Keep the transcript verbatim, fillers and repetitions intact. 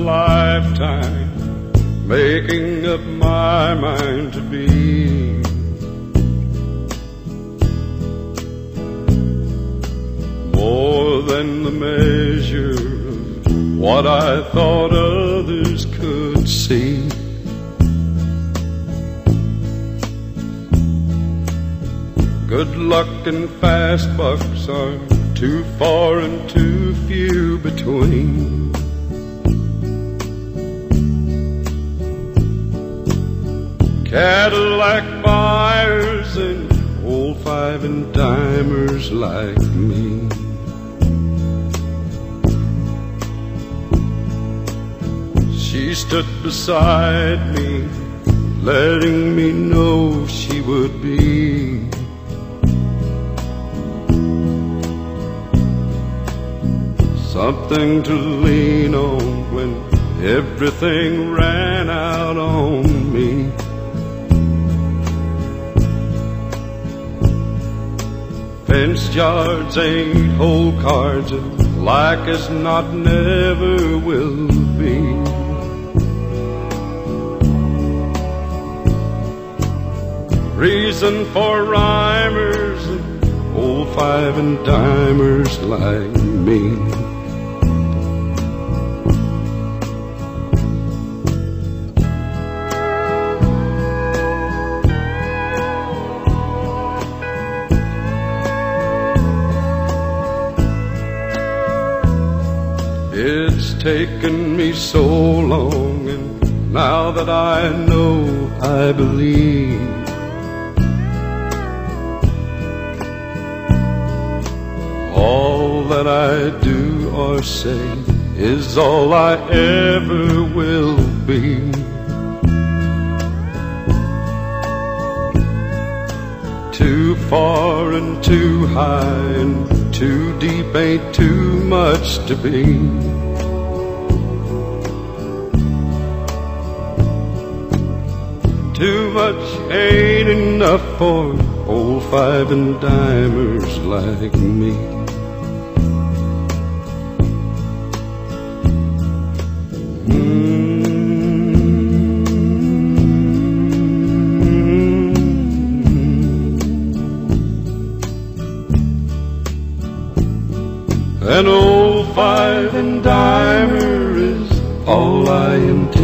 lifetime making up my mind to be. More than the measure of what I thought others could see. Good luck and fast bucks are too far and too few between. Cadillac buyers and old five and dimers like me. She stood beside me, letting me know she would be something to lean on when everything ran out on me. Fenced yards ain't whole cards, and like as not never will be. Reason for rhymers and old five and dimers like me. It's taken me so long, and now that I know, I believe all that I do or say is all I ever will be. Too far and too high and too deep ain't too much to be. Too much ain't enough for old five and dimers like me. An old five and dimer is all I am